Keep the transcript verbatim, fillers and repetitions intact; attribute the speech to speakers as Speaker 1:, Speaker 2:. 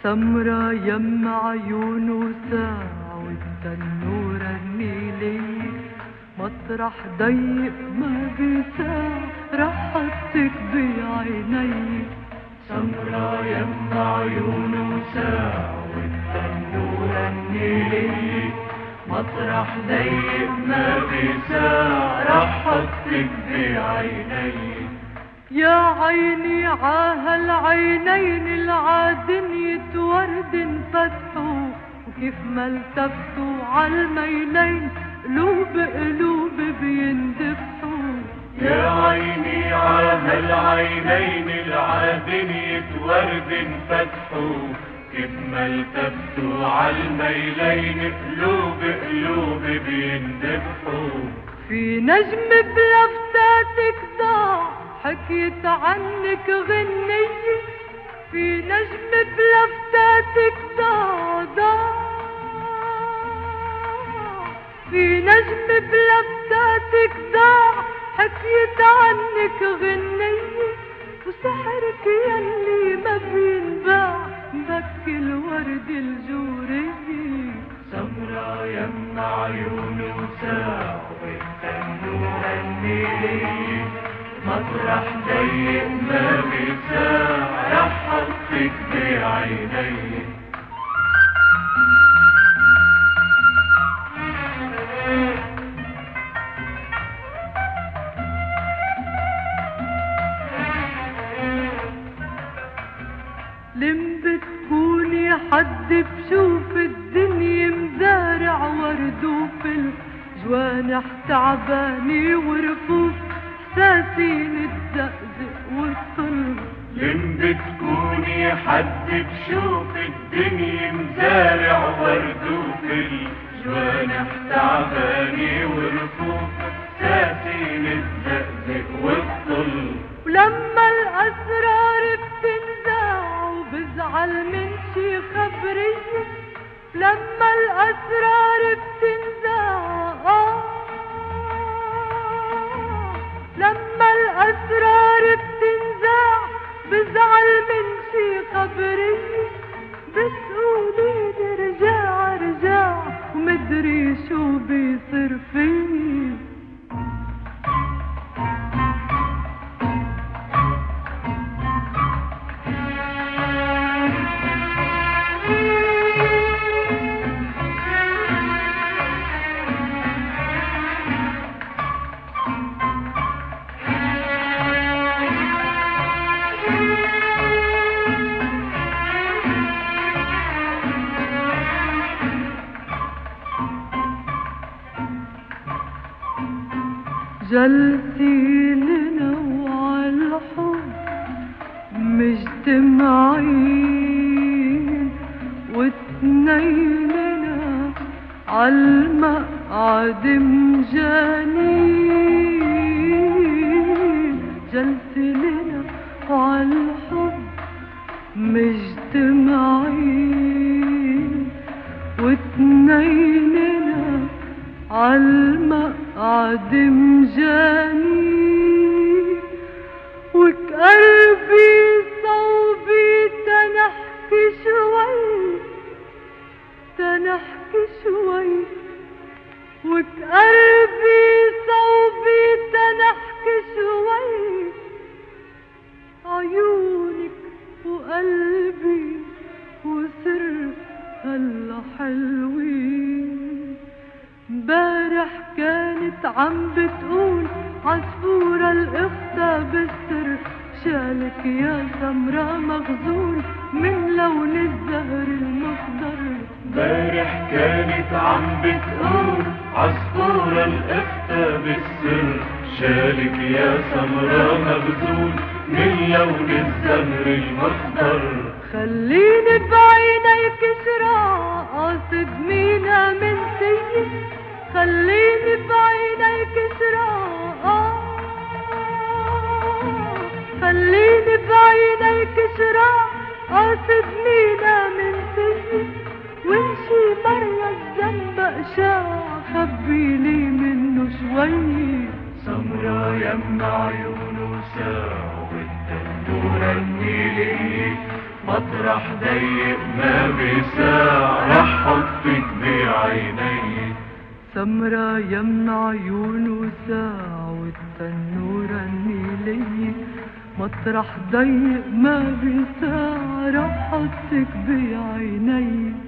Speaker 1: سمرة يم عيون وساعة والتنورة النيلية مطرح ضيق ما بيساع رح حطك بعيني.
Speaker 2: سمرة يم عيون وساعة والتنورة النيلية مطرح ضيق ما بيساع رح حطك بعيني.
Speaker 1: يا عيني عاهالعينين العادنية ورد فتحوا وكيف ما التفتوا عالميلين قلوب قلوب بيندفحوا.
Speaker 2: يا عيني عاهالعينين العادنية ورد فتحوا كيف ما التفتوا عالميلين قلوب قلوب بيندفحوا.
Speaker 1: في نجم بلفتاتك ضاع حكيت عنك غنية، في نجم بلفتاتك ضاع ضاع، في نجم بلفتاتك ضاع حكيت عنك غنية، وسحرك يلي ما بينباع بكي الورد الجورية.
Speaker 2: سمرة يم عيون وساعة والتنورة النيلية مطرح ضيق ما بيساع رح حطك بعيني.
Speaker 1: لم بتكوني حد بشوف الدنيا مزارع ورد وفل جوانح تعباني ورفوف احساسي نتزقزق والطل.
Speaker 2: لم بتكوني حد بشوف الدنيا مزارع ورد وفل جوانح تعباني ورفوف احساسي نتزقزق والطل.
Speaker 1: ولما الاسرار بتنزع وبزعل من شي خبرية، لما الاسرار بتنزع آه لما الاسرار بتنزع بزعل من شي خبرية، بتقولي رجع رجع ومدري شو بيصير فيي. جلسين نوع الحب مجتمعين واتنيننا عالمقعد مجانين. جلسين نوع الحب مجتمعين واتنيننا عالمقعد مجاني، وكقلبي صوبي تنحكي شوي تنحكي شوي، وكقلبي صوبي تنحكي شوي، عيونك وقلبي وسر هلا حلوين. امبارح كانت عم بتقول عصفورة الإختا بالسر شالك يا سمرة مغزول من لون الزهر المخضر.
Speaker 2: امبارح كانت عم بتقول عصفورة الإختا بالسر شالك يا سمرة مغزول من لون الزهر المخضر.
Speaker 1: خليني بعينيك شراع قاصد مينا من سيد، خليني بعينيك شراع خليني بعينيك شراع قاصد مينا من سيد، وانشي مرة الذنب اشاع خبيلي منه شوي.
Speaker 2: سمرة يم عيون وساعة والتنورة ورني لي مطرح ضيق ما بيساع رح حطك بعيني.
Speaker 1: سمرة يمن عيونه ساعة والتنورة النيلية مطرح ضيق ما بيساع رح حطك بعيني.